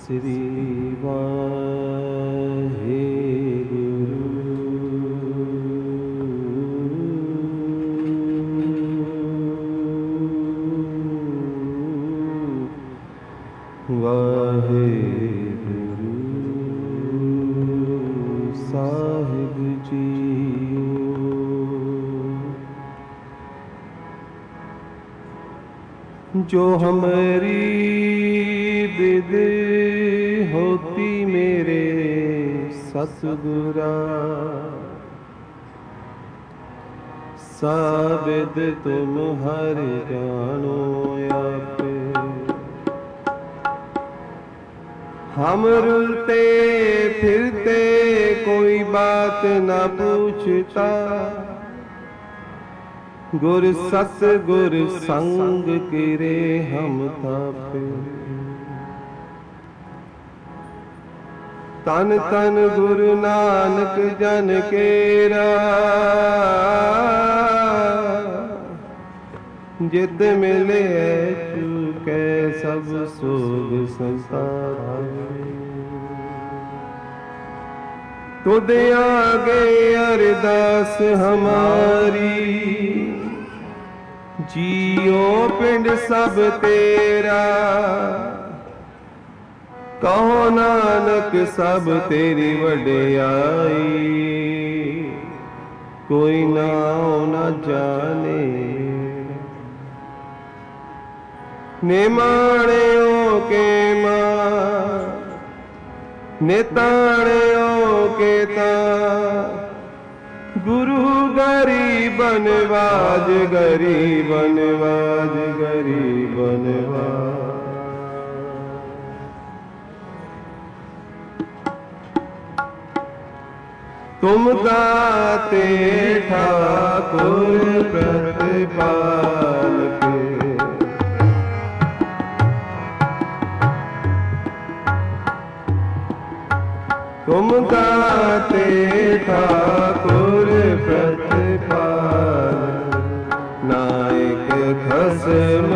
श्री वाहेगुरु वाहेगुरु साहिब जी। जो हमारी विद होती मेरे सतगुरा, साबिद तुम हर जानो आपे। हम रुलते फिरते कोई बात न पूछता, गुर सत गुर संग किरे हम तापे। तन तन गुरु नानक जन केरा, जित मिले चूके सब सोग संसार। तुद आगे अरदास हमारी, जियो पिंड सब तेरा। कहो नानक सब तेरी वडियाई, कोई नाओ न जाने। निमाणियों के मां निताणियों के ता, गुरु गरीबन वाज गरीबन वाज गरीबन वाज। तुम दाते ठाकुर प्रतिपाल के, तुम दाते ठाकुर प्रतिपाल। नायक खसम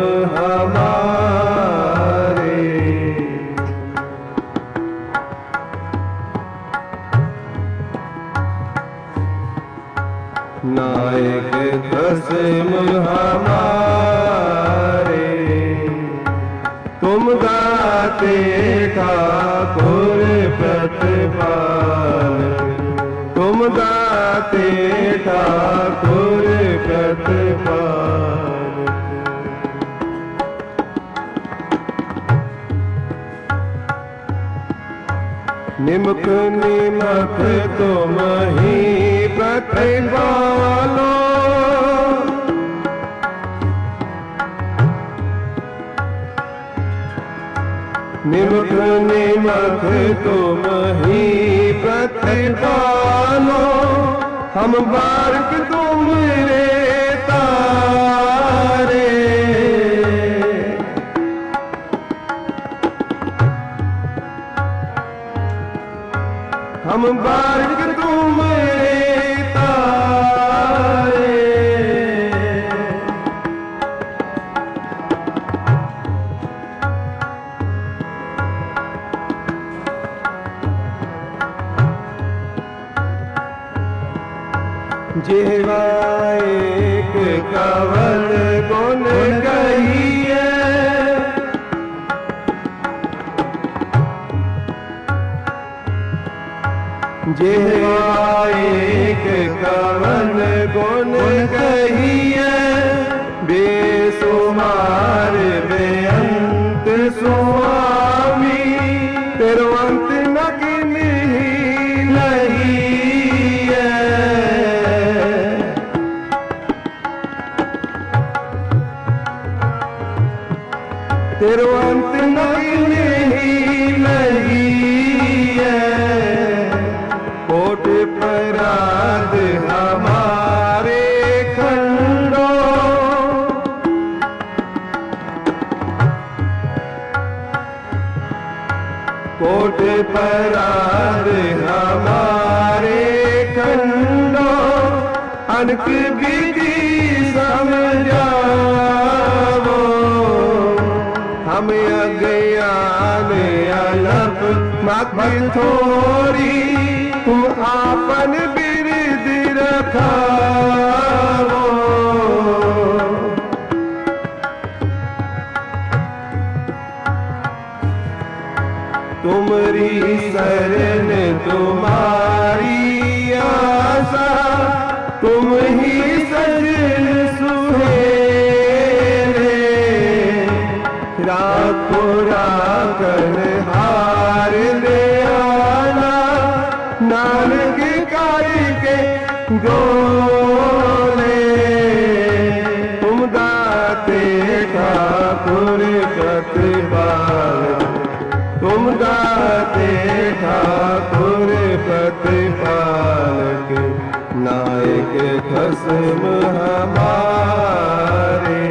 हमारे, नायक खसम हमारे। तुम दाते ठाकुर प्रतिपाल, तुम दाते ठाकुर प्रतिपाल। निमक निमक तुम ही प्रतिपालो, निमक निमक तुम ही प्रतिपालो। हम बारक तुम रे तारे, हम बारक तुम रे तारे। जेवा एक कवल गुण कहिए, जेवा एक कवल गुण कहिए। बेसुमार बेअंत स्वामी, तेरो अंत न किन्हीं नहीं है। तेरो अंत न किन्हीं नहीं है। कोट पराध हमारे खंडो, कोट पराध हमारे खंडो। अनक विधि समझावो, हमें अज्ञान अलप मत थोरी, तुम आपन बिरद रखाओ। तुमरी शरण तुम्हारी आशा, तुम ही सजन सुहेरे। राखो राखन हार ले आना, नानक कारी के गोले। तुम दाते ठाकुर प्रतिपाल, तुम दाते ठाकुर प्रतिपालक। नायक खसम हमारे,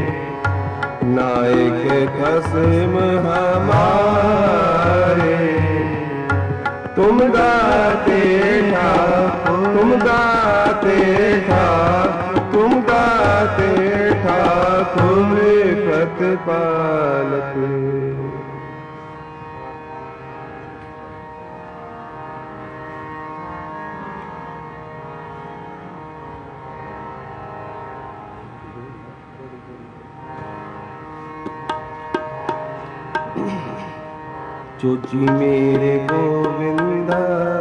नायक खसम हमारे। तुम दाते ठाकुर, तुम दाते ठाकुर, तुम दाते ठाकुर प्रतिपालक। जो जी मेरे गोविंदा,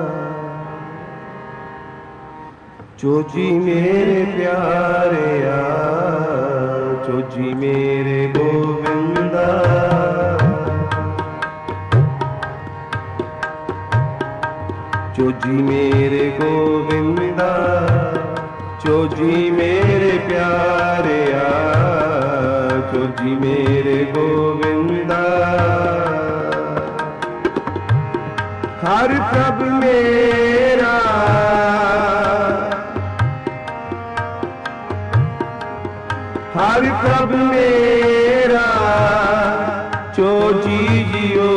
जो जी मेरे प्यारे आ, जो जी मेरे गोविंदा। जो जी मेरे गोविंदा, जो जी मेरे प्यारे आ, जो जी मेरे गोविंदा। हर प्रभ मेरा, हर प्रभ मेरा, जो जी जियो,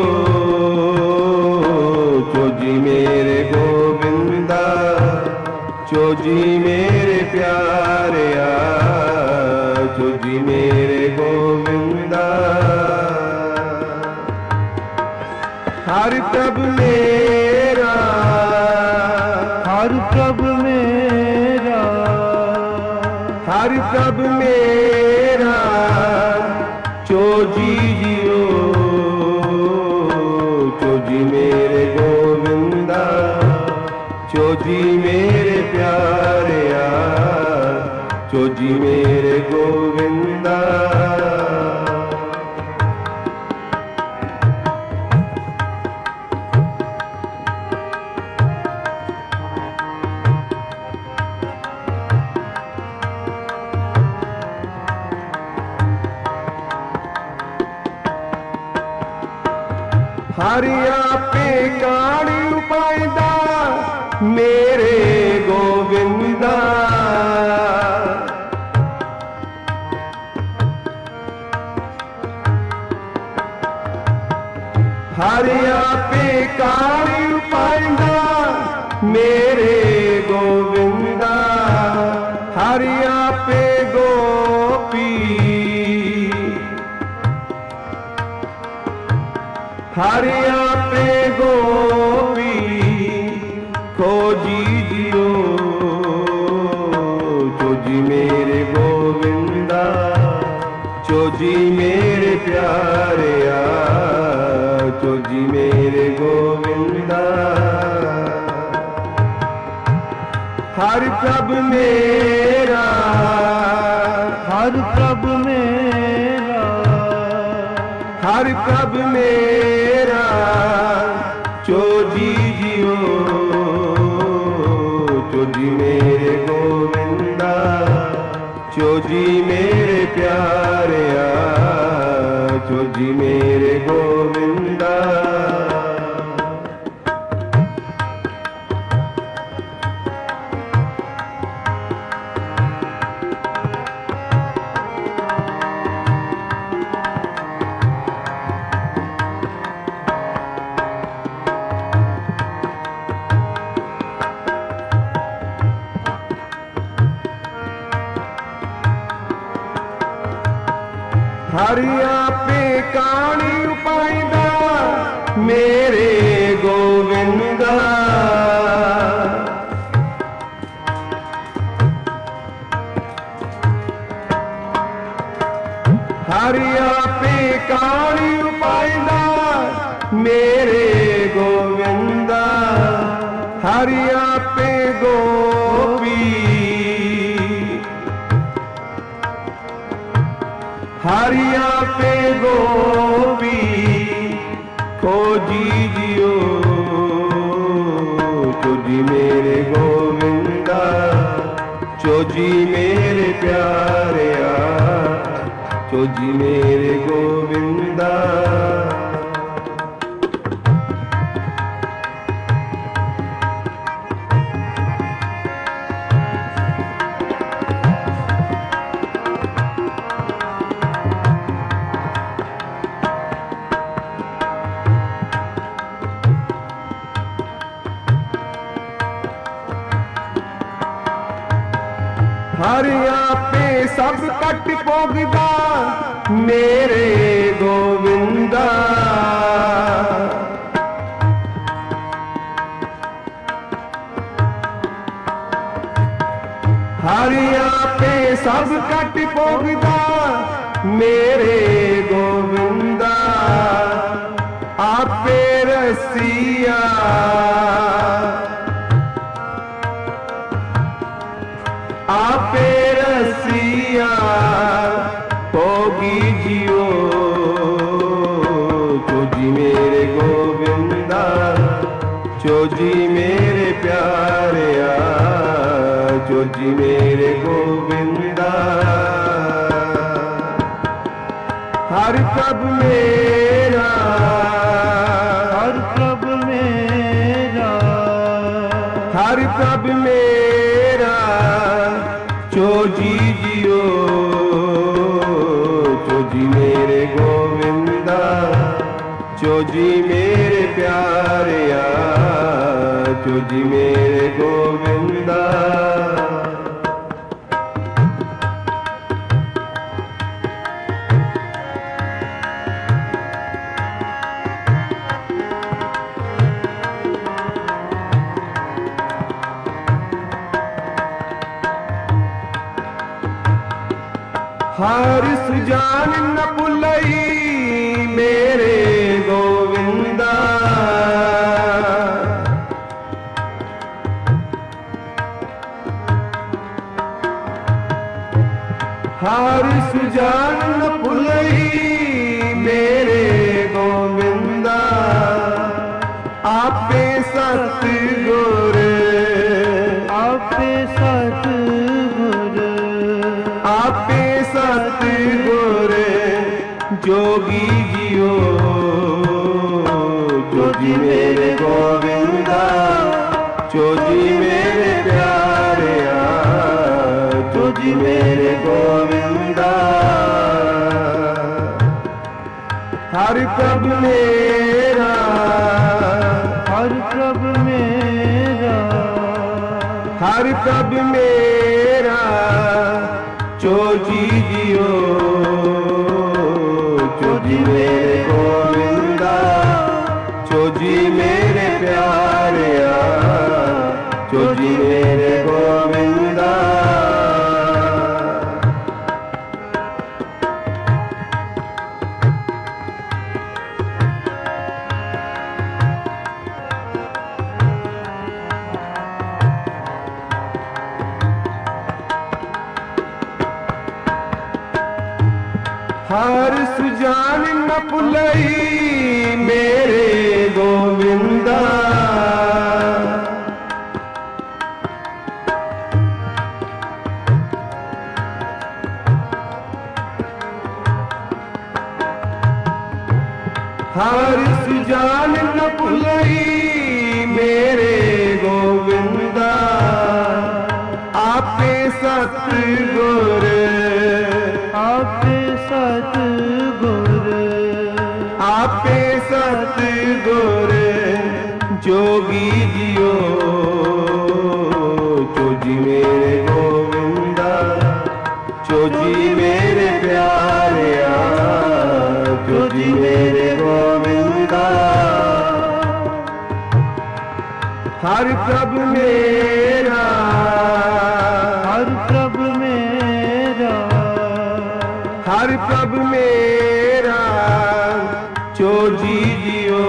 जो जी मेरे गोविंदा, जो जी मेरे प्यारे आ, जो जी मेरे गोविंदा। हर प्रभ मेरा, हर प्रभ मेरा, हर प्रभ मेरा, जो जी जियो, जो जी मेरे गोविंदा, जो जी मेरे प्यारे आ, जो जी मेरे गोविंदा। हरि आपे काणी उपायदा मेरे गोविंदा। हरि आपे काणी उपायदा मेरे गोविंदा। हरि आपे गोपी, हरि आपे गोपी खोजी जियो, जो जी मेरे गोविंदा, जो जी मेरे प्यारे आ, जो जी मेरे गोविंदा। हर प्रभ मेरा, हर प्रभ मेरा, हर प्रभ मेरा, जो जी जियो, जो जी मेरे गोविंदा, जो जी मेरे प्यारे आ, जो जी मेरे गोविंदा। हरि आपे काणी मेरे गोविंदा। हरिया पे काली पाइदा मेरे गोविंदा। हरिया पे गोपी, हरिया पे गोपी खोजी जियो चोजी मेरे गोविंदा। चोजी मेरे प्यारे चोजी मेरे गोविंदा। हरिया पे सब कट पोगदा मेरे गोविंदा। हरिया पे सब कट पोगदा मेरे गोविंदा। आपे रसिया आपे रसिया होगी जियो चोजी मेरे गोविंदा। चोजी मेरे प्यारे चोजी मेरे गोविंदा। हर प्रभु मेरा, हर प्रभु मेरा, हर प्रभु मेरा चोजी जियो चोजी मेरे गोविंदा। चोजी मेरे प्यारे चोजी मेरे गोविंदा। हर सुजान न पुलई मेरे गोविंदा। हर सुजान न पुलई मेरे गोविंदा। आपे सतगुर, आपे सतगुर, आपे सतगुर जोगी जियो चोजी मेरे गोविंदा। चोजी मेरे प्यारे चोजी मेरे गोविंदा। हर प्रभु मेरा, हर प्रभु मेरा, हर प्रभु मेरा चोजी जियो चोजी मेरे गोविंदा। चोजी मेरे प्यारे चोजी मेरे गोविंदा। हर सुजान न पुलई मेरे गोविंदा। हर सुजान न पुलई मेरे गोविंदा। आपे सतगुर, आपे सतगुर, आपे सतगुर जोगी जियो चोजी मेरे गोविंदा। चोजी मेरे प्यारे चोजी मेरे गोविंदा। हर प्रभु मेरा, हर प्रभु मेरा, हर प्रभु मेरा, चोजी जियो,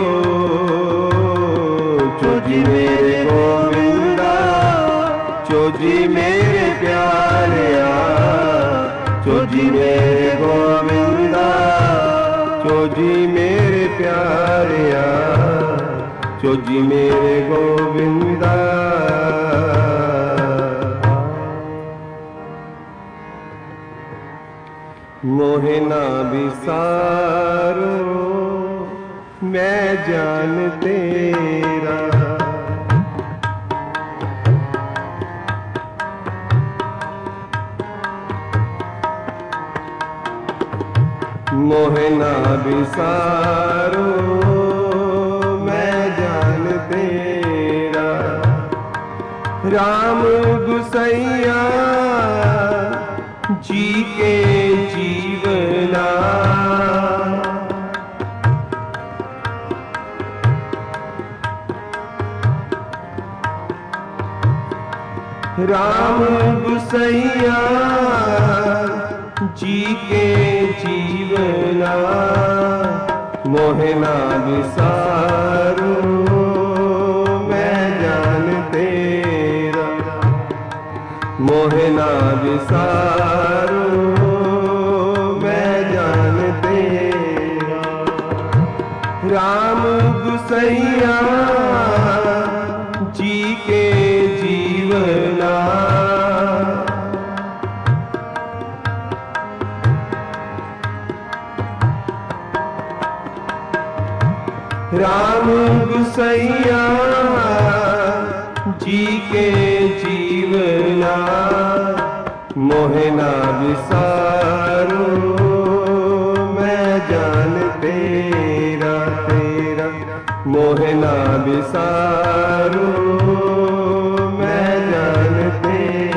चोजी मेरे गोविंदा, चोजी मेरे प्यारिया, चोजी मेरे गोविंदा, चोजी मेरे प्यारिया, चोजी मेरे गोविंदा। मोहे ना बिसारो मैं जान तेरा, मोहे ना बिसारो मैं जान तेरा, राम गुसैया जी के जीवना, राम गुसैया जी के जीवना, मोहे ना बिसारो मैं जान तेरा, मोहे ना बिसारो मैं जान तेरा, राम गुसैया जी के जीवना, राम गुसैया जी के जीवना, मोहे ना बिसारो मैं जान तेरा, तेरा मोहे ना बिसारो मैं जान तेरा।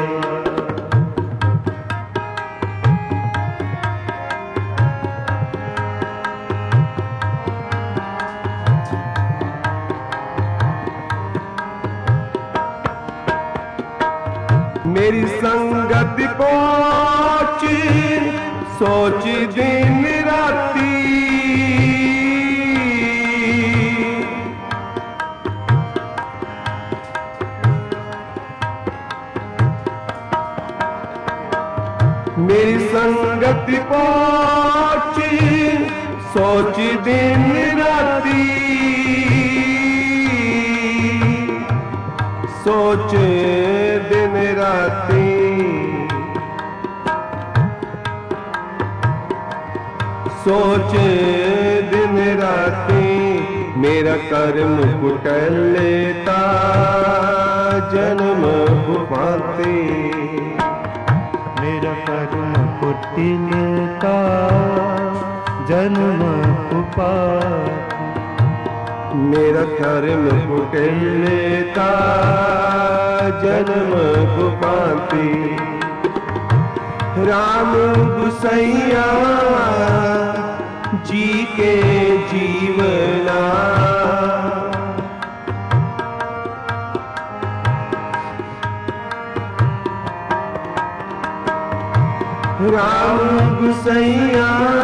मेरी संगत पहुंच सोच दिन राती, मेरी संगत पहुंच सोच दिन राती, सोच दिन राती, सोच दिन राती, मेरा कर्म कुटल लेता जन्म कुपाते, मेरा कर्म कुटिलता जन्म कुपाते, मेरा कर्म कुटिल लेता जन्म कुपाते, राम गुसैया जी के जीवना, राम गुसैया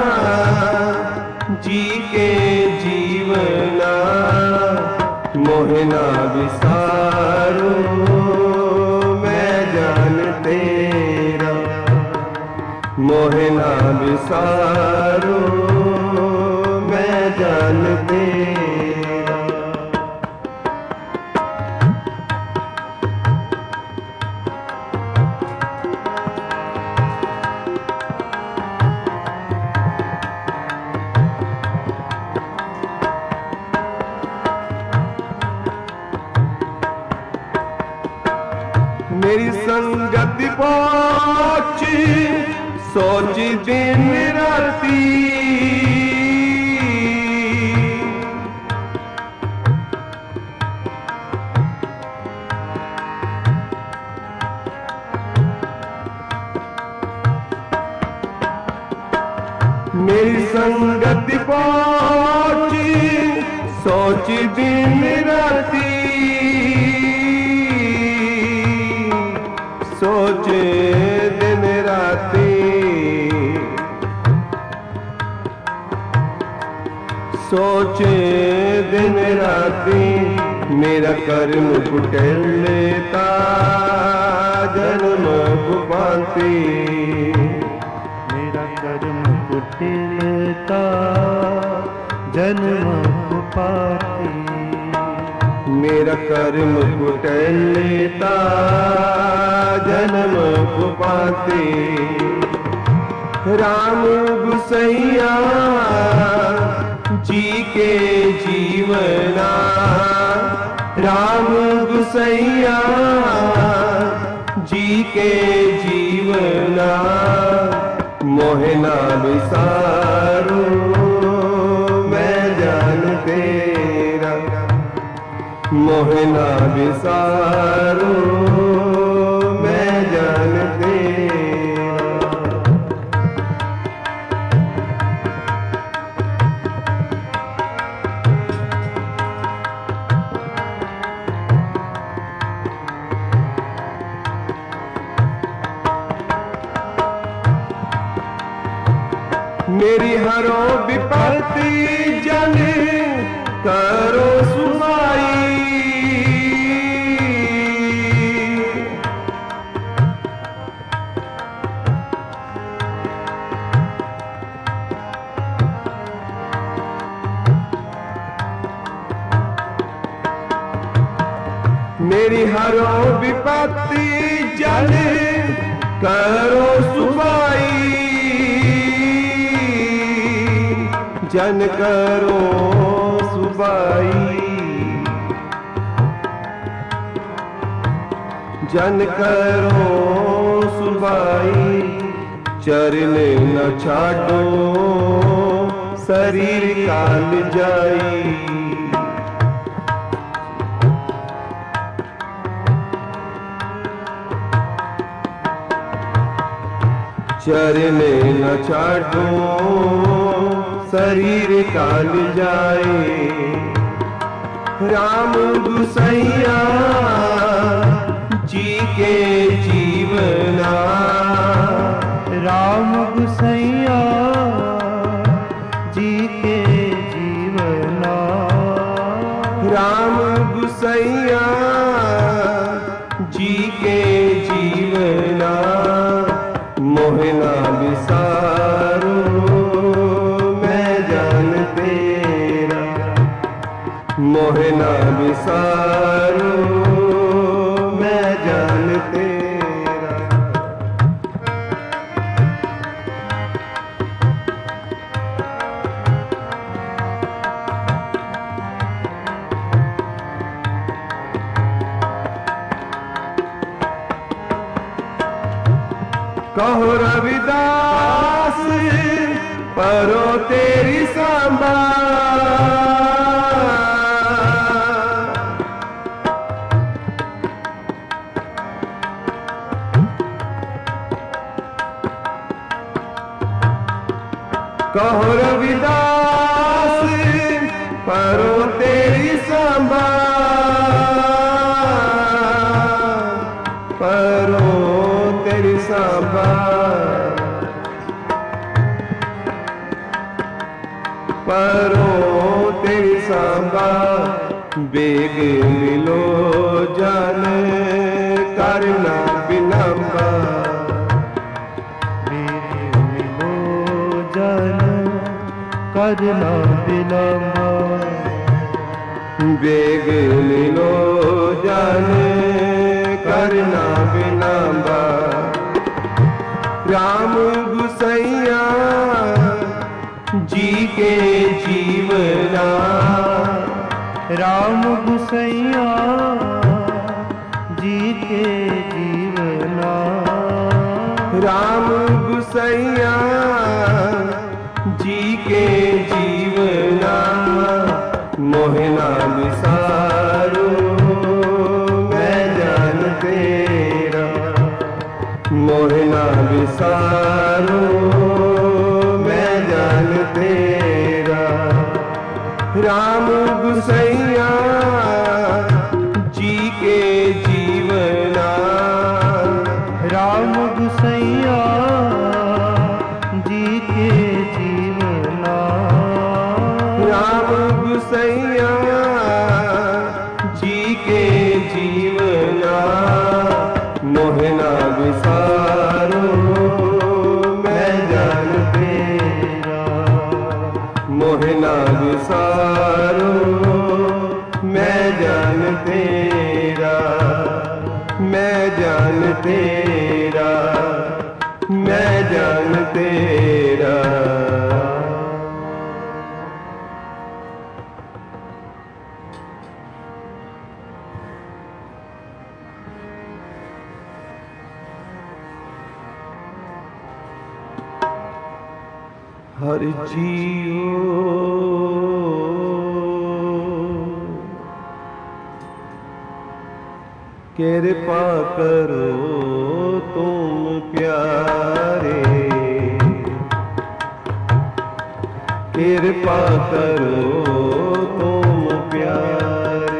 जी के जीवना, मोहे ना बिसारो मैं जान तेरा, मोहे ना बिसारो मैं जान तेरा। मेरी संगत पहुंच सोच दिन राती, मेरी संगत पहुंच सोच दिन राती, सोचे दिन राती मेरा कर्म कुटिल लेता जन्म कुपाती। मेरा कर्म कुटिलता जन्म कुपाती। मेरा कर्म कुटिल लेता जन्म कुपाती। राम गुसैया जी के जीवना, राम गुसैया जी के जीवना मोहना विसारो मैं जान तेरा। मोहना विसारो मैं जान तेरा। मेरी हरो विपत्ति जन करो सुनाई। मेरी हरो विपत्ति जन करो सुनाई। जन करो सुबाई, जन करो सुबाई। चरण न छाड़ो शरीर काल जाई। चरण न छाड़ो शरीर काल जाए। राम गुसैया जी के जीवना, राम गुसैया जी के जीवना। राम गुसैया जी के जीवना मोहना विसारो मोहना विसारो मैं जान तेरा। कहो रविदास परो तेरी सांबा। कहो रविदास परो तेरी सांबा। परो तेरी सांबा। परो तेरी सांबा। बेग मिलो जान करना बिलंबा। करना बिलंबा। बेग मिलो जाने करना बिलंबा। राम गुसैया जी के जीवना, राम गुसैया जी के जीवना। राम गुसैया जी के जीवना मोहना विसारो मैं जान तेरा। मोहना विसारो मैं जान तेरा। राम गुसैया जी के जीवना। राम गुसैया जी के जीवना। राम गुसैया जी के जीवना मोहना विसारो मैं जान तेरा, मोहना विसारो मैं जान तेरा, मैं जान तेरा, मैं जान तेरा। हर जियो कृपा करो तुम प्यारे, कृपा करो तुम प्यारे।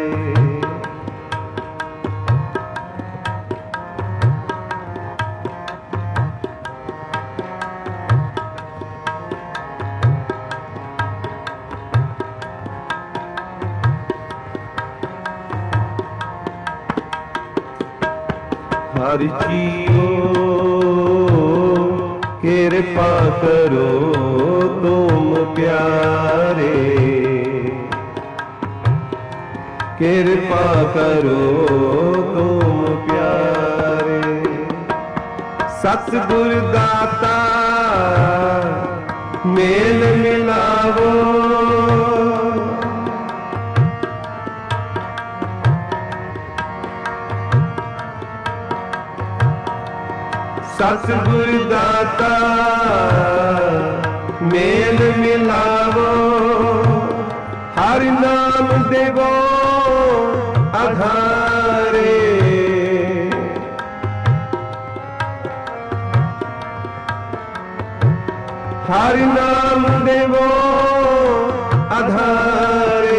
हर जियो कृपा करो तुम प्यारे, कृपा करो तुम प्यारे। सतगुर दाता मेल मिलावो, सतगुर दाता मेल मिलावो। हर नाम देवो आधारे, हर नाम देवो आधारे।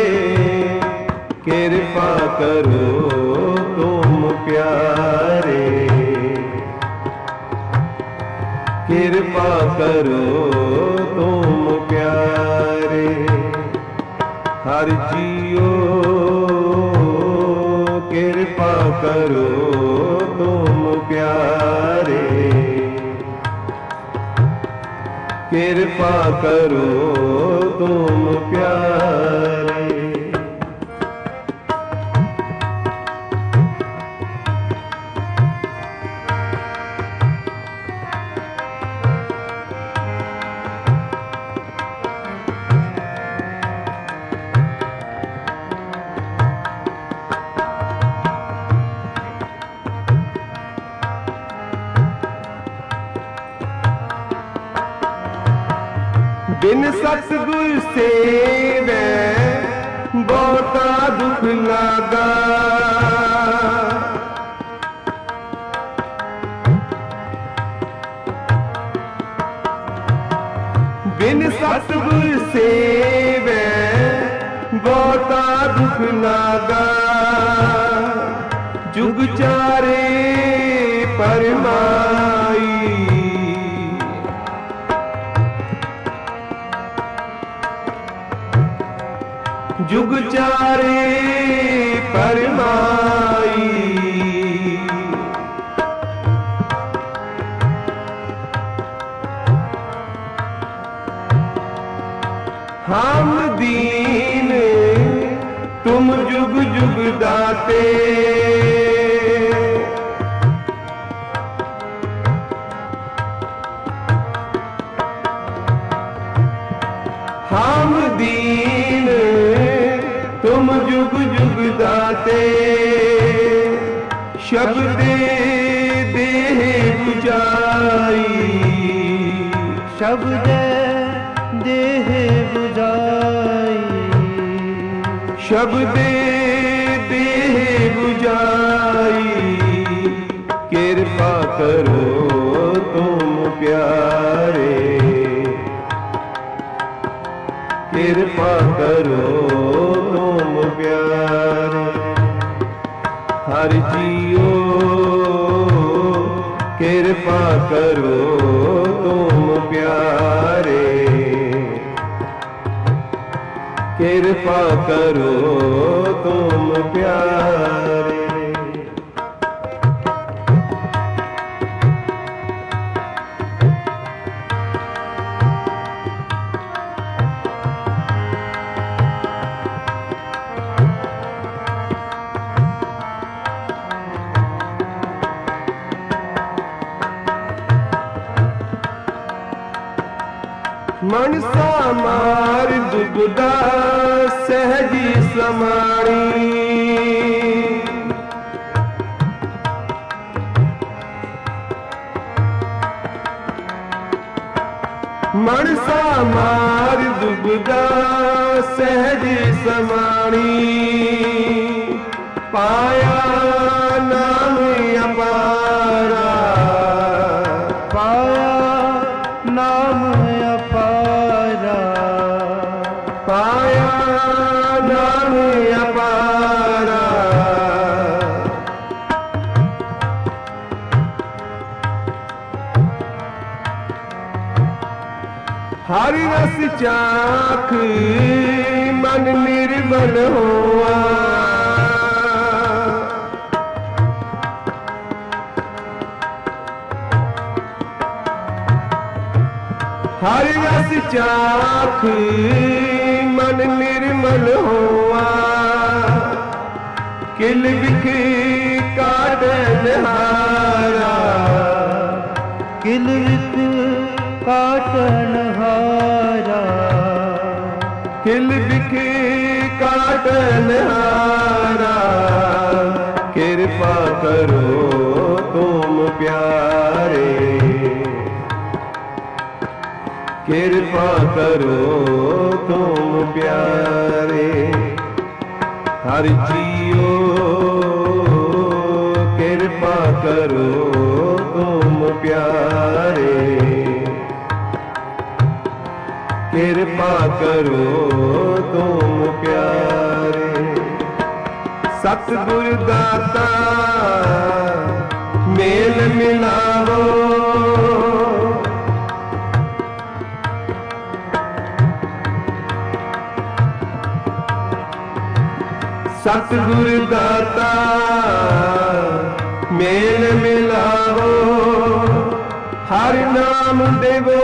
कृपा करो तुम प्यारे, कृपा करो तुम प्यारे। हर जियो कृपा करो तुम प्यारे, कृपा करो तुम प्यारे। बिन सतगुर सेवे बहुता दुख लागा, बिन सतगुर सेवे बहुता दुख लागा। जुग चारे परमाई, जुग चारे परमाई। हम दीन तुम जुग जुग दाते, हम दीन तुम जुग जुग दाते। शब्द देह बुझाई, शब्द देह बुझाई, शब्द देह बुझाई। कृपा करो तुम प्यारे, कृपा करो तुम प्यारे। हर जियो कृपा करो तुम प्यारे, कृपा करो तुम प्यारे। मनसा मार दुबदा सहजी समाणी, मनसा मार दुबदा सहजी समाणी, पाया नाम अपारा, पाया नाम अपारा, पाया नाम अपारा। हरि रस चाख मन निर्मल हुआ, हरि रस चाख मन निर्मल हुआ, किल बिख काट निहारा, किल बिख काटन हारा, किल बिख काट निहारा। कृपा करो तुम प्यारे, कृपा करो तुम प्यारे। हर जियो कृपा करो तुम प्यारे, कृपा करो तुम प्यारे। सतगुर दाता मेल मिलाओ, सतगुर दाता मेल मिलाओ, हर नाम देवो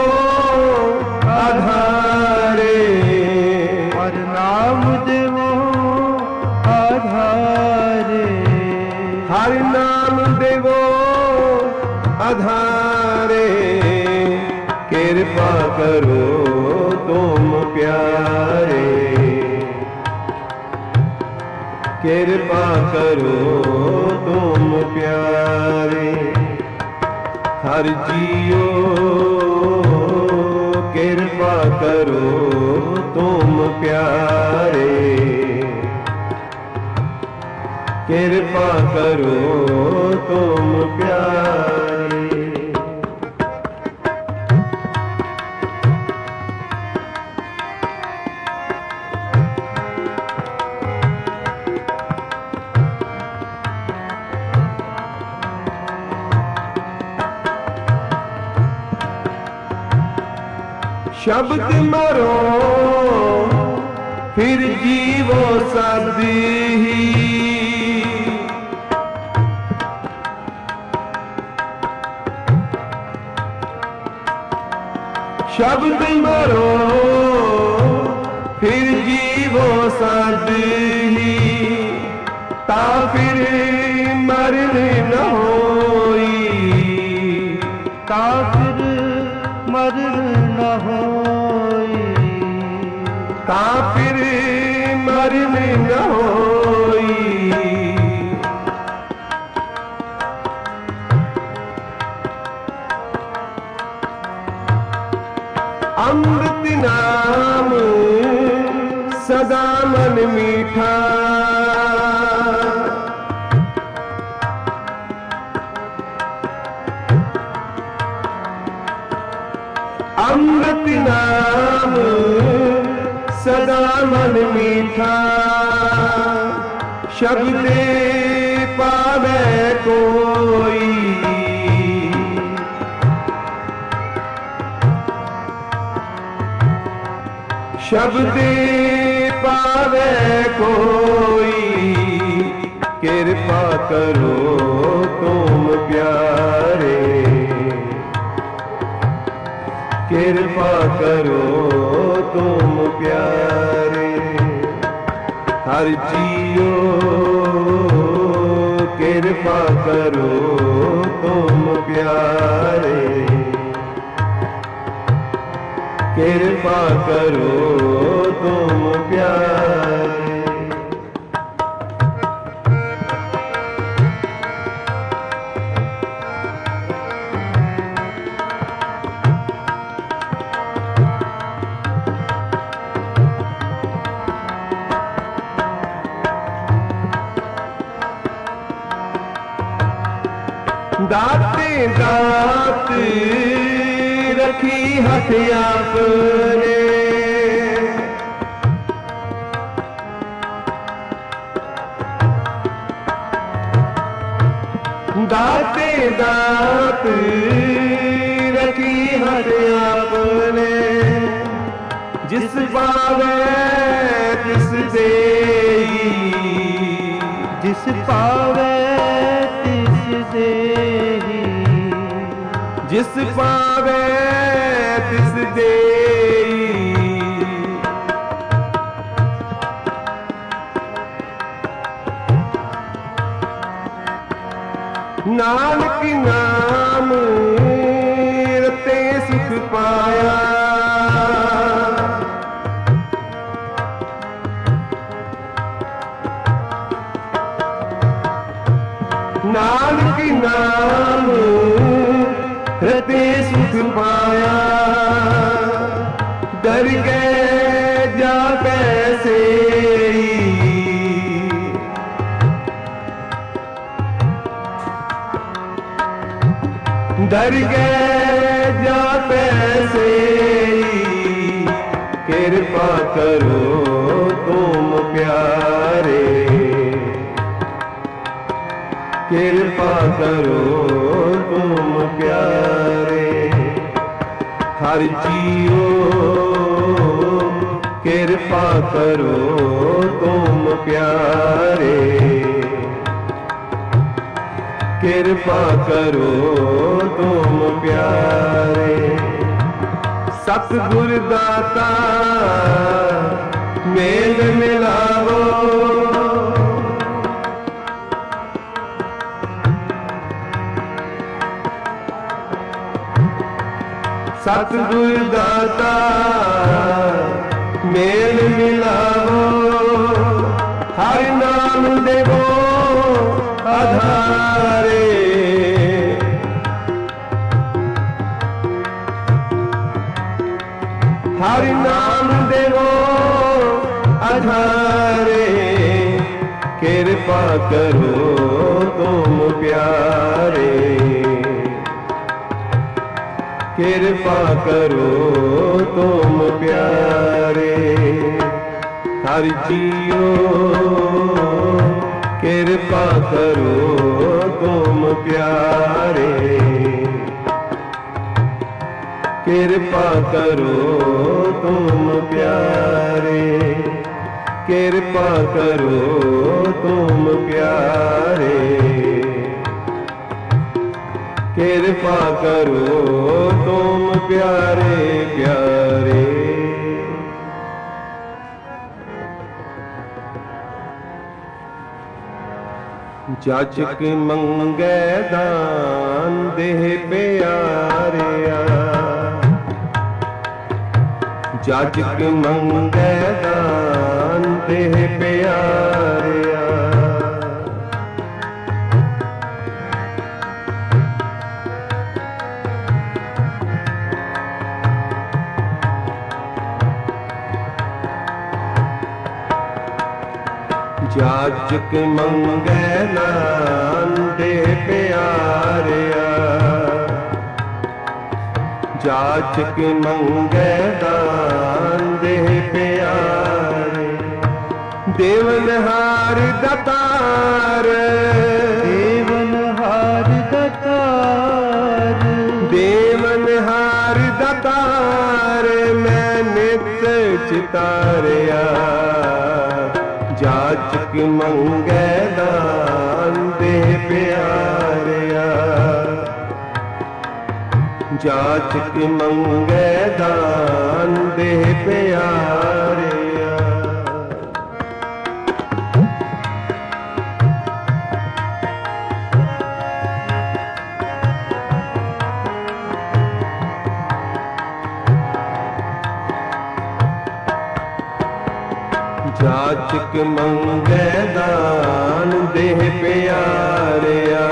आधारे, हर नाम देवो आधारे, हर नाम देवो आधारे। कृपा करो तुम प्यारे, कृपा करो तुम प्यारे। हर जियो कृपा करो तुम प्यारे, कृपा करो तुम प्यारे। शब्द मरो फिर जीवो सदी, शब्द मरो फिर जीवो सदी, ता फिर मरण न होई, ता फिर मरण न होई, ता फिर मरण न होई। अमृत नाम सदा मन मीठा, अमृत नाम सदा मन मीठा, शब्द पावे कोई, शब्द कोई, कृपा करो तुम प्यारे, कृपा करो तुम प्यारे। हर जियो कृपा करो तुम प्यारे, कृपा करो तुम प्यारे। दाते दात रखी हथ आपने, दाते दात रखी हथ आपने, जिस पावे तिस देई, जिस पावे तिस देही, जिस पावे तिस देई। नानक नाम रते सुख पाया, नानक नाम रते सुख पाया। डर गए जा पैसे, डर गए जा पैसे। कृपा करो तुम प्यारे, कृपा करो तुम प्यारे। हर जियो कृपा करो तुम प्यारे, कृपा करो तुम प्यारे। सतगुर दाता मेल मिलावो, सतगुर दाता मेल मिलावो। हर नाम देवो आधारे, हर नाम देवो आधारे। कृपा करो तुम प्यारे, कृपा करो तुम प्यारे। हर जियो कृपा करो तुम प्यारे, कृपा करो तुम प्यारे, कृपा करो तुम प्यारे, कृपा करो तुम प्यारे प्यारे। जाचक मंगै दान देह प्यारिया, जाचक मंगै दान देह प्यारिया। जाचक मंगै दान देह प्यारिया, जाचक मंगै दान देह प्यारे। देवनहार दातार, देवनहार दातार, देवनहार दातार। मैं नित चितारिया ਜਾਚਕ ਮੰਗੈ ਦਾਨ ਦੇ ਪਿਆਰਿਆ, ਜਾਚਕ ਮੰਗੈ ਦਾਨ ਦੇ ਪਿਆਰਿਆ। ਜਾਚਕ ਮੰਗੈ ਦਾਨ ਦੇ ਪਿਆਰਿਆ,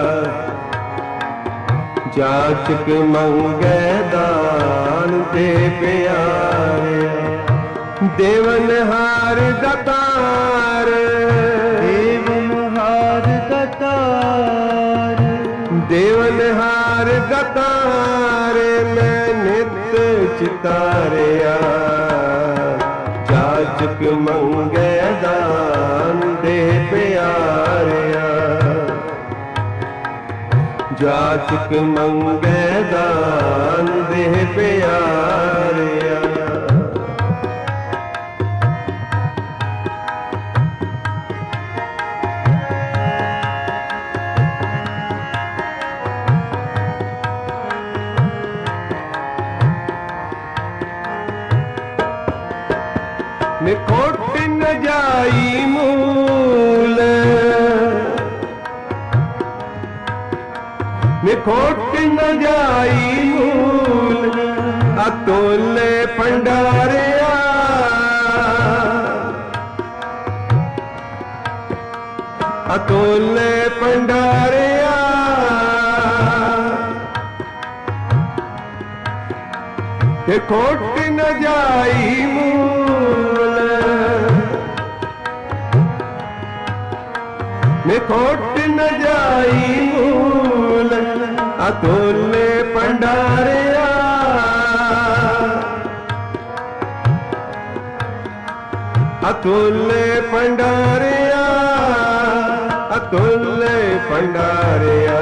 ਜਾਚਕ ਮੰਗੈ ਦਾਨ ਦੇ ਪਿਆਰਿਆ। ਦੇਵਨਹਾਰ ਦਾਤਾਰ, ਦੇਵਨਹਾਰ ਦਾਤਾਰ, ਦੇਵਨਹਾਰ ਦਾਤਾਰ ਮੈਂ ਨਿਤ ਚਿਤਾਰਿਆ। ਜਾਚਕ ਮੰਗੈ ਦਾਨ ਦੇ ਪਿਆਰਿਆ, ਜਾਚਕ ਮੰਗੈ ਦਾਨ ਦੇ ਪਿਆਰਿਆ। ਨਿਖੋਟ ਨ ਜਾਈ ਮੂਲ, ਨਿਖੋਟ ਨ ਜਾਈ ਮੂਲ, ਅਤੁੱਲੇ ਭੰਡਾਰਿਆ। ਅਤੁੱਲੇ ਭੰਡਾਰਿਆ, ਨਿਖੋਟ ਨ ਜਾਈ ਮੂਲ, ਨਿਖੋਟ ਨ ਜਾਈ ਮੂਲ, ਅਤੁੱਲੇ ਭੰਡਾਰਿਆ। ਅਤੁੱਲੇ ਭੰਡਾਰਿਆ, ਅਤੁੱਲੇ ਭੰਡਾਰਿਆ।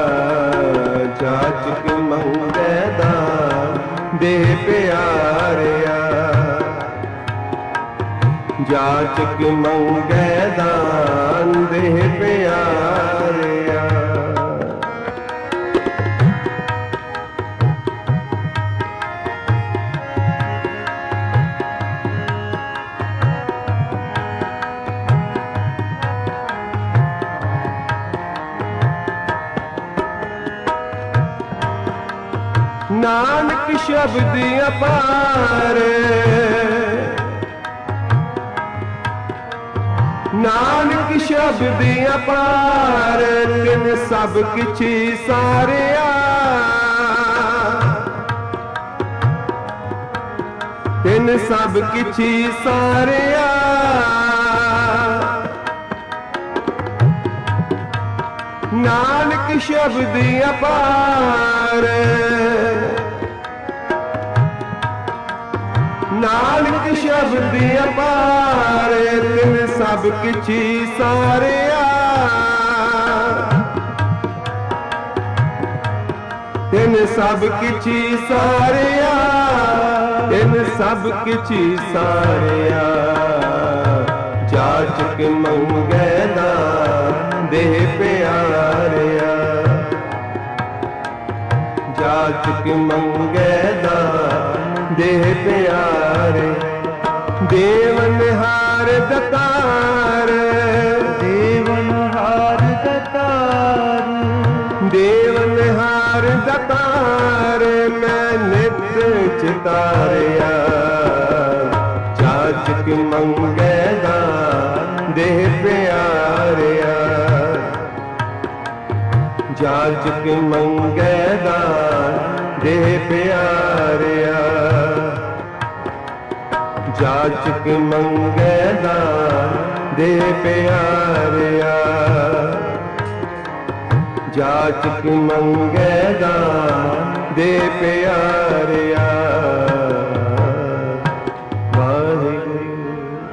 ਜਾਚਕ ਮੰਗੈ ਦਾਨ ਦੇ ਪਿਆਰਿਆ, ਜਾਚਕ ਮੰਗੈ ਦਾਨ ਦੇ ਪਿਆਰਿਆ। ਨਾਨਕ ਸ਼ਬਦ ਅਪਾਰ, ਨਾਨਕ ਸ਼ਬਦ ਅਪਾਰ, ਤਿਨ ਸਭ ਕਿਛ ਸਾਰਿਆ। ਤਿਨ ਸਭ ਕਿਛ ਸਾਰਿਆ। ਨਾਨਕ ਸ਼ਬਦ ਅਪਾਰ, ਨਾਨਕ ਸ਼ਬਦ ਅਪਾਰ, ਤਿਨ ਸਭ ਕਿਛ ਸਾਰਿਆ। ਤਿਨ ਸਭ ਕਿਛ ਸਾਰਿਆ, ਤਿਨ ਸਭ ਕਿਛ ਸਾਰਿਆ। ਜਾਚਕ ਮੰਗੈ ਦਾਨ ਦੇ ਪਿਆਰਿਆ, ਜਾਚਕ ਮੰਗੈ ਦਾਨ ਦੇ ਪਿਆਰੇ। ਦੇਵਨਹਾਰ ਦਾਤਾਰ, ਦੇਵਨਹਾਰ ਦਾਤਾਰ, ਦੇਵਨਹਾਰ ਦਾਤਾਰ ਮੈਂ ਨਿਤ ਚਿਤਾਰਿਆ। ਜਾਚਕ ਮੰਗੈ ਦਾਨ ਦੇ ਪਿਆਰਿਆ, ਜਾਚਕ ਮੰਗੈ ਦਾਨ ਦੇ ਪਿਆਰਿਆ। ਜਾਚਕ ਮੰਗੈ ਦਾਨ ਦੇ ਪਿਆਰਿਆ, ਜਾਚਕ ਮੰਗੈ ਦਾਨ ਦੇ ਪਿਆਰਿਆ। ਵਾਹਿਗੁਰੂ।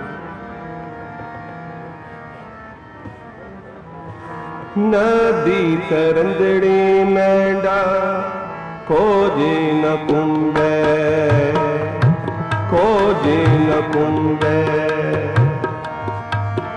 ਨਦੀ ਤਰੰਦੜੀ ਮੈਂਡਾ ਖੋਜੇ ਨ ਕੁੰਬੈ, ਖੋਜੇ ਨ ਕੁੰਬੈ।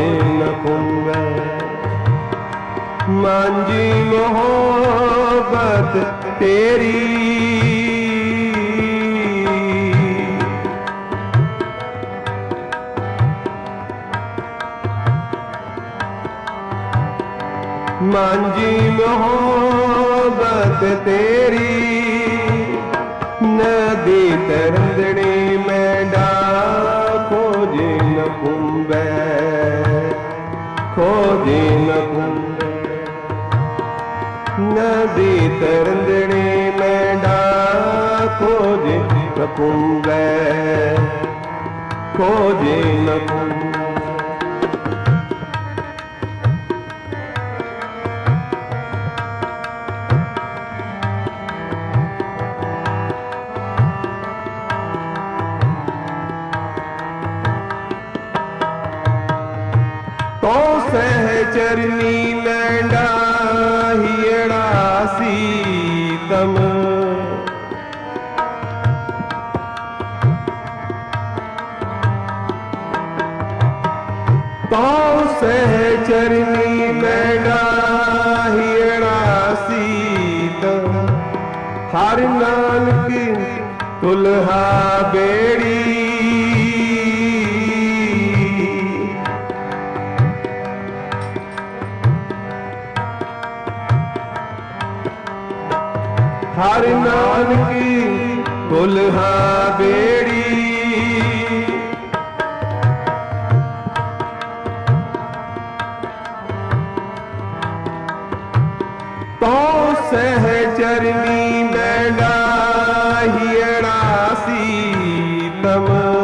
न कुंभे मांझी मोहब्बत तेरी मांझी मोहब्बत तेरी नदी तरंदड़ी में खोजे न कुंभे खोजे न कुंभे नदी तरंदड़ी में खोजे न कुंभे खोजे न कुंभे तो सहचरनी लैंडा हियड़ा सीतम तो सहचरनी लैंडा हियड़ा सीतम हर नानक तुल्हा बेड़ी हर नानकी कुल्हा बेड़ी तो सहचरनी मैडा हियड़ा सीतम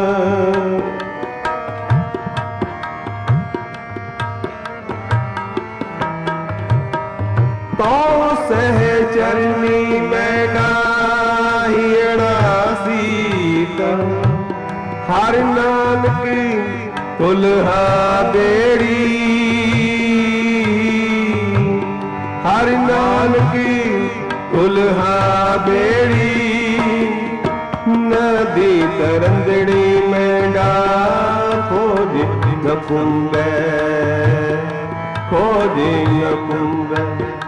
तो सहचरनी मैडा हियड़ा सीतम हर नानक कुल्हा बेड़ी हर नानक कुल्हा बेड़ी नदी तरंदड़ी मैडा खोजे न कुंभे खोजे न कुंभे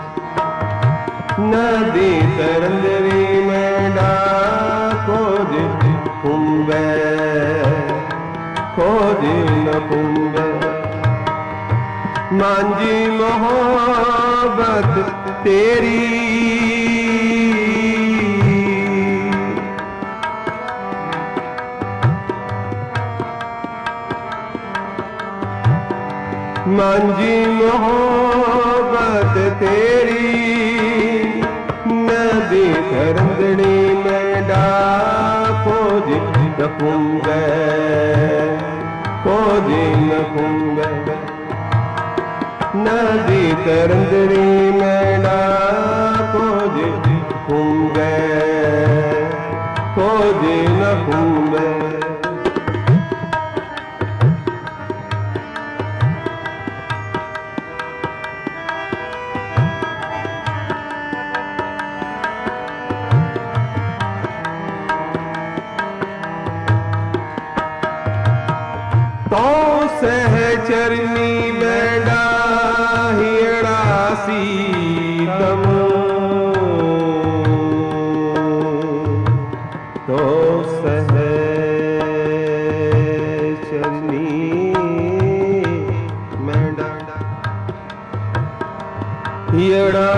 नदी तरंदड़ी मैडा खोजे कुंभे खोजे न कुंभे मांझी मोहब्बत तेरी मांझी मोहब्बत तेरी नदी तरंदड़ी में खोजे न कुंभे खोजे न कुंभे नदी तरंदड़ी में खोजे कुंभे खोजे न कुंभे तो सहचरनी मैडा हियड़ा सीतम तो सहचरनी मैडा हियड़ा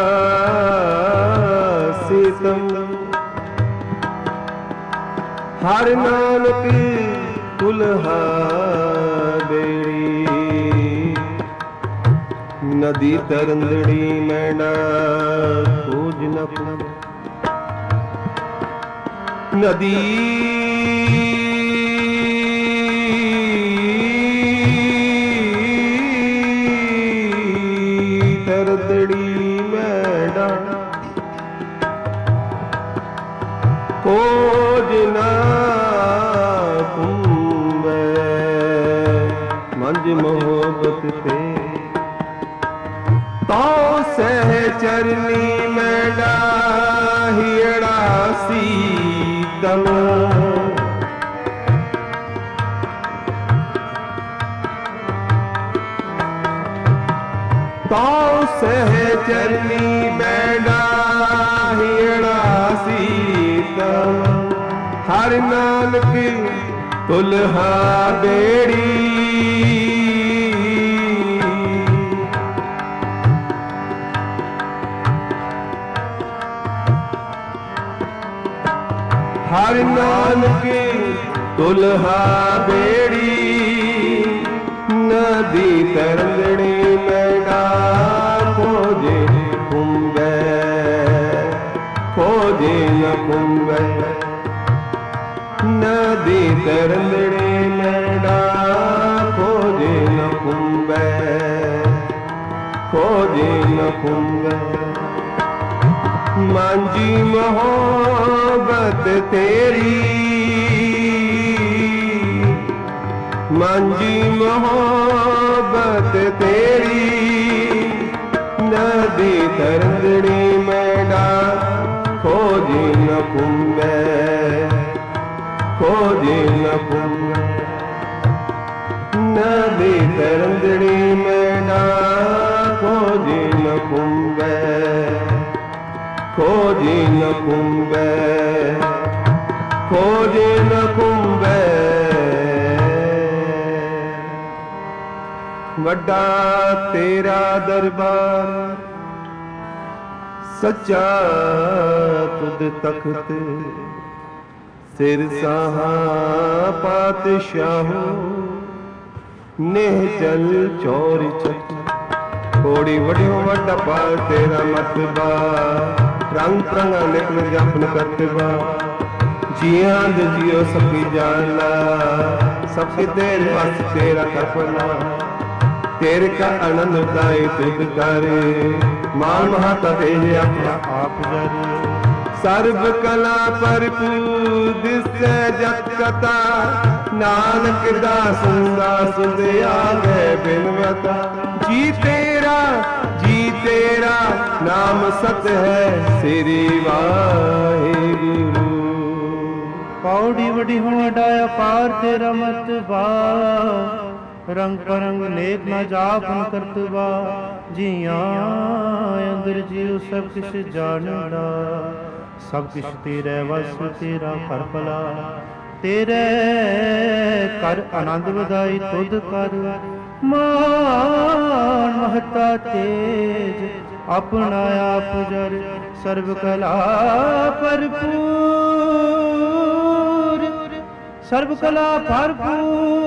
सीतम हर नानक कुल्हा बेड़ी नदी तरंदड़ी मैडा खोज न कुंभे नदी तरंदड़ी मैडा खोज न मंझ मोहब्बत ते तो सहचरनी मैडा हियड़ा सीतम ਚਰਨੀ ਬੈਠਾ ਹੀੜਾ ਸੀਤਮ ਹਰ ਨਾਨਕ ਤੁਲਹਾ ਬੇੜੀ ਹਰ ਨਾਨਕ ਤੁਲਹਾ ਬੇੜੀ ਨਦੀ ਤਰੰਗੜੀ ਮੈਡਾ ਖੋਜੇ ਕੁੰਬੈ ਖੋਜੇ ਨ ਕੁੰਬੈ ਨਦੀ ਤਰੰਗੜੀ ਮੈਡਾ ਖੋਜੇ ਨ ਕੁੰਬੈ ਖੋਜੇ ਨ ਕੁੰਬੈ ਮਾਂਜੀ ਮੁਹੱਬਤ ਤੇਰੀ ਮਾਂਜੀ ਮੁਹੱਬਤ ਤੇਰੀ ਨਦੀ ਤਰੰਗੜੀ ਮੈਡਾ ਖੋਜੇ ਨ ਕੁੰਬੈ ਖੋਜੇ ਨ ਕੁੰਬੈ ਨਦੀ ਤਰੰਗੜੀ ਮੈਡਾ ਖੋਜੇ ਨ ਕੁੰਬੈ ਖੋਜੇ ਨ ਕੁੰਬੈ ਖੋਜੇ ਨ ਕੁੰਬੈ ਵੱਡਾ ਤੇਰਾ ਦਰਬਾਰ ਸੱਚਾ ਤੁਧ ਤਖਤ ਸਿਰ ਸਾਹਾ ਪਾਤਸ਼ਾਹੋ ਨੇਹ ਚਲ ਚੋਰ ਚੱਕ ਥੋੜੀ ਵਡਿਓ ਵੱਡਾ ਪਾਲ ਤੇਰਾ ਮਤਬਾ ਰੰਗ ਪ੍ਰੰਗਾ ਨਿਕਲ ਜਪਨ ਕਰਤਬਾ ਜੀਆਂ ਦੇ ਜਿਉ ਸਕੀ ਜਾਣਾ ਸਭ ਕੇ ਤੇਰੇ ਵਸ ਤੇਰਾ ਕਪਨਾ ਤੇਰੇ ਕਾ ਆਨੰਦ ਉਦਾਈ ਤੁਧ ਕਰ ਮਾਨ ਮਹਾਤਾ ਤੇਜ ਆਪਣਾ ਆਪ ਜਰ ਸਰਬ ਕਲਾ ਭਰਪੂਰ ਦਿਸੈ ਜਤ ਕਥਾ ਨਾਨਕ ਦਾਸ ਦਾਸ ਦੇ ਆਗੇ ਬਿਨਵਤਾ ਜੀ ਤੇਰਾ ਨਾਮ ਸਤ ਹੈ ਸ੍ਰੀ ਵਾਹਿਗੁਰੂ ਪੌੜੀ ਵਡੀ ਹੋੜਾ ਅਪਾਰ ਤੇਰਾ ਮਤਬਾ ਰੰਗ ਪਰੰਗ ਨੇਕ ਨਾ ਜਾਪਨ ਕਰਤਵਾ ਜੀਆਂ ਅੰਦਰ ਜੀਉ ਸਭ ਕਿਛ ਜਾਣਦਾ ਸਭ ਕਿਛ ਤੇਰੇ ਵਸ ਤੇਰਾ ਘਰ ਭਲਾ ਤੇਰੇ ਕਰ ਆਨੰਦ ਵਧਾਈ ਤੁਧ ਕਰ ਮਾਨ ਮਹਤਾ ਤੇਜ ਆਪਣਾ ਆਪ ਜਰ ਸਰਬ ਕਲਾ ਭਰਪੂਰ ਸਰਬ ਕਲਾ ਭਰਪੂਰ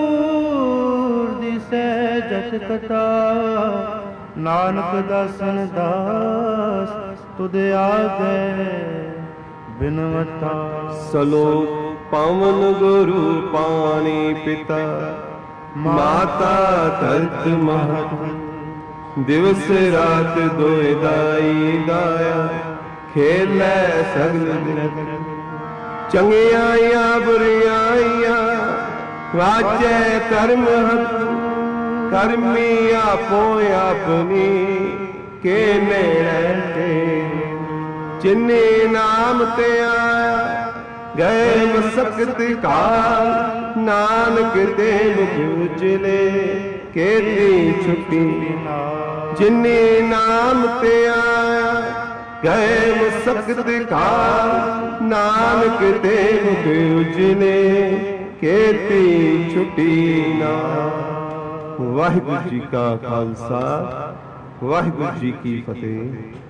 ਦਿਸੈ ਜਤ ਕਥਾ ਨਾਨਕ ਦਾਸਨ ਦਾਸ ਤੁਧ ਆਗੇ ਬਿਨਵਤਾ ਸਲੋਕ ਪਵਨ ਗੁਰੂ ਪਾਣੀ ਪਿਤਾ ਮਾਤਾ ਧਰਤ ਮਹਤ ਦਿਵਸ ਰਾਤ ਦੋਇ ਦਾਈ ਦਾਇਆ ਖੇਲੈ ਸਗਲ ਦਿਨ ਚੰਗਿਆਈਆਂ ਬੁਰਿਆਈਆਂ ਵਾਚੈ ਧਰਮ ਹੱਥ ਕਰਮੀ ਆਪੋ ਆਪਣੀ ਕੇ ਨੇੜੇ ਤੇ ਜਿਨੇ ਨਾਮ ਤੇ ਆਇਆ ਗਏ ਮਸਕਤ ਕਾਲ ਨਾਨਕ ਦੇ ਮੁਖ ਉਜਲੇ ਕੇਤੀ ਛੁੱਟੀ ਜਿਨੇ ਨਾਮ ਤੇ ਆਇਆ ਗਏ ਮਸਕਤ ਕਾਲ ਨਾਨਕ ਦੇ ਮੁਖ ਉਜਲੇ ਕੇਤੀ ਛੁੱਟੀ ਨਾ। ਵਾਹਿਗੁਰੂ ਜੀ ਕਾ ਖਾਲਸਾ ਵਾਹਿਗੁਰੂ ਜੀ ਕੀ ਫਤਿਹ।